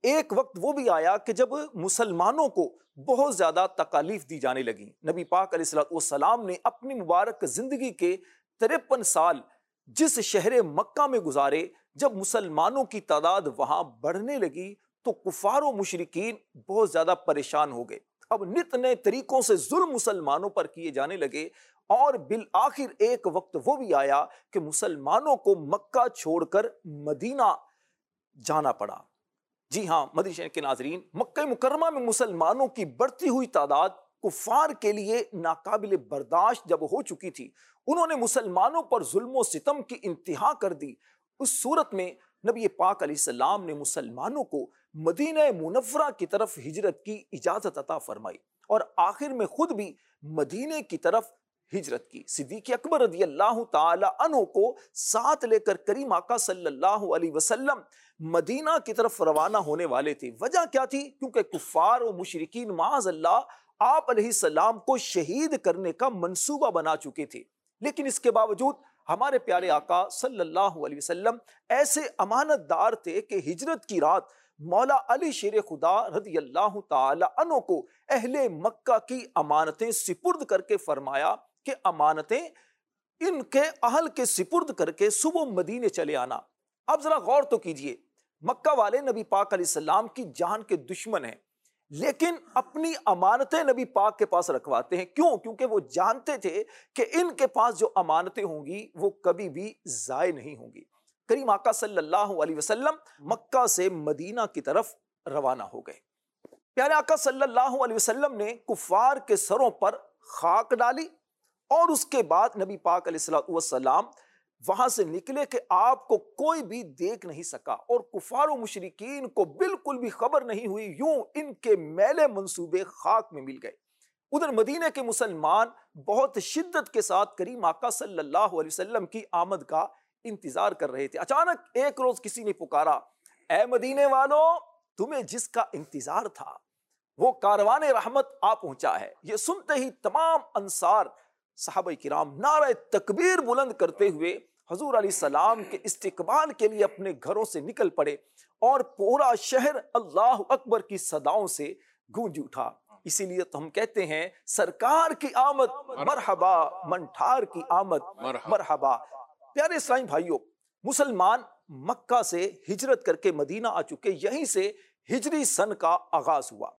ایک وقت وہ بھی آیا کہ جب مسلمانوں کو بہت زیادہ تکالیف دی جانے لگیں۔ نبی پاک علیہ الصلوۃ والسلام نے اپنی مبارک زندگی کے 53 سال جس شہر مکہ میں گزارے، جب مسلمانوں کی تعداد وہاں بڑھنے لگی تو کفار و مشرکین بہت زیادہ پریشان ہو گئے۔ اب نت نئے طریقوں سے ظلم مسلمانوں پر کیے جانے لگے، اور بالآخر ایک وقت وہ بھی آیا کہ مسلمانوں کو مکہ چھوڑ کر مدینہ جانا پڑا۔ جی ہاں مدینہ کے ناظرین، مکہ مکرمہ میں مسلمانوں کی بڑھتی ہوئی تعداد کفار کے لیے ناقابل برداشت جب ہو چکی تھی، انہوں نے مسلمانوں پر ظلم و ستم کی انتہا کر دی۔ اس صورت میں نبی پاک علیہ السلام نے مسلمانوں کو مدینہ منورہ کی طرف ہجرت کی اجازت عطا فرمائی، اور آخر میں خود بھی مدینے کی طرف ہجرت کی۔ صدیق اکبر رضی اللہ تعالی عنہ کو ساتھ لے کر کریم آقا صلی اللہ علیہ وسلم مدینہ کی طرف روانہ ہونے والے تھے۔ وجہ کیا تھی؟ کیونکہ کفار و مشرکین معاذ اللہ آپ علیہ السلام کو شہید کرنے کا منصوبہ بنا چکے تھے، لیکن اس کے باوجود ہمارے پیارے آقا صلی اللہ علیہ وسلم ایسے امانت دار تھے کہ ہجرت کی رات مولا علی شیر خدا رضی اللہ تعالی عنہ کو اہل مکہ کی امانتیں سپرد کر کے فرمایا کہ امانتیں ان کے اہل کے سپرد کر کے صبح مدینے چلے آنا۔ اب ذرا غور تو کیجئے، مکہ والے نبی پاک علیہ السلام کی جان کے دشمن ہیں، لیکن اپنی امانتیں نبی پاک کے پاس رکھواتے ہیں۔ کیوں؟ کیونکہ وہ جانتے تھے کہ ان کے پاس جو امانتیں ہوں گی وہ کبھی بھی ضائع نہیں ہوں گی۔ کریم آقا صلی اللہ علیہ وسلم مکہ سے مدینہ کی طرف روانہ ہو گئے۔ پیارے آقا صلی اللہ علیہ وسلم نے کفار کے سروں پر خاک ڈالی، اور اس کے بعد نبی پاک علیہ السلام وہاں سے نکلے کہ آپ کو کوئی بھی دیکھ نہیں سکا، اور کفار و مشرکین کو بالکل بھی خبر نہیں ہوئی، یوں ان کے میلے منصوبے خاک میں مل گئے۔ ادھر مدینے کے مسلمان بہت شدت کے ساتھ کریم آقا صلی اللہ علیہ وسلم کی آمد کا انتظار کر رہے تھے۔ اچانک ایک روز کسی نے پکارا، اے مدینے والو، تمہیں جس کا انتظار تھا وہ کاروان رحمت آ پہنچا ہے۔ یہ سنتے ہی تمام انصار صحابہ کرام نعرہ تکبیر بلند کرتے ہوئے حضور علیہ السلام کے استقبال کے لیے اپنے گھروں سے نکل پڑے، اور پورا شہر اللہ اکبر کی صداؤں سے گونج اٹھا۔ اسی لیے تو ہم کہتے ہیں سرکار کی آمد مرحبا، منٹھار کی آمد مرحبا۔ پیارے اسلامی بھائیوں، مسلمان مکہ سے ہجرت کر کے مدینہ آ چکے، یہیں سے ہجری سن کا آغاز ہوا۔